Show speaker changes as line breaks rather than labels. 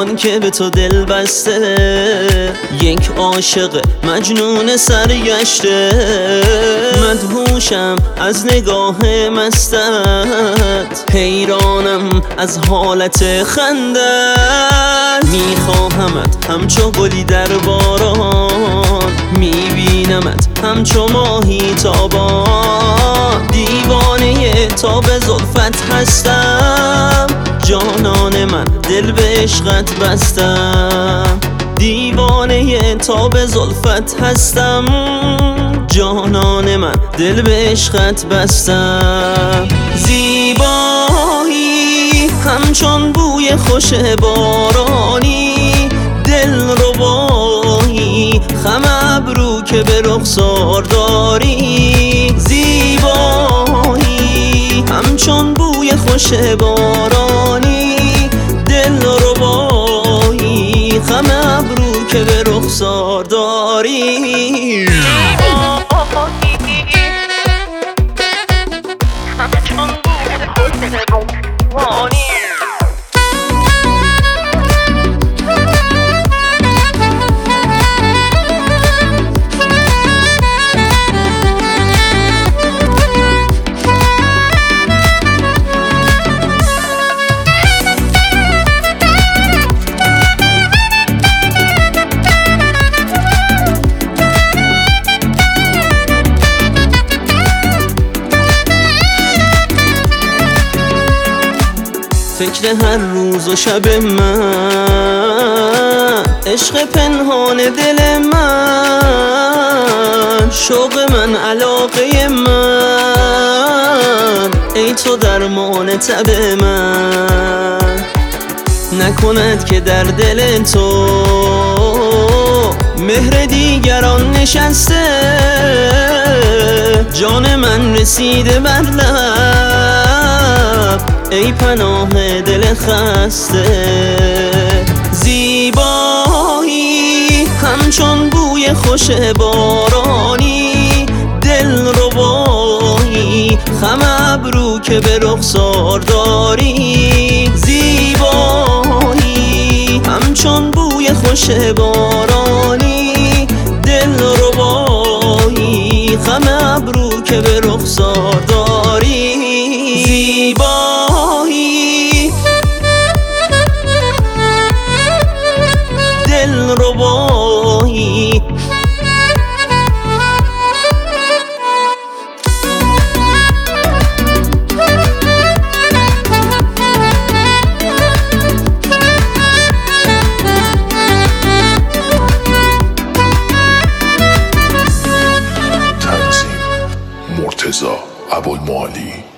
جهان که به تو دل بسته، یک عاشق مجنون سرگشته. مدهوشم از نگاه مستت، حیرانم از حالت خندت. میخواهمت همچو گلی در باران، میبینمت همچو ماهی تابان. دیوانه تاب زلفت هستم، جانان من دل به عشقت بستم. دیوانه تاب زلفت هستم، جانان من دل به عشقت بستم. زیبایی همچون بوی خوش بارانی، دل ربایی خم ابرو که به رخسار داری. زیبایی همچون بوی خوش بارانی، دل ربایی خم ابرو که به رخسار داری. فکر هر روز و شب من، عشق پنهان دل من، شوق من علاقه من، ای تو درمان تب من. نکند که در دل تو مهر دیگران نشسته، جان من رسیده بر لب، ای پناه دل خسته. زیبایی همچون بوی خوش بارانی، دل ربایی خم ابرو که به رخسار داری. زیبایی همچون بوی خوش بارانی، دل ربایی خم ابرو که به رخسار داری. زیبایی دل ربایی
تنظیم مرتضی ابوالمعالی.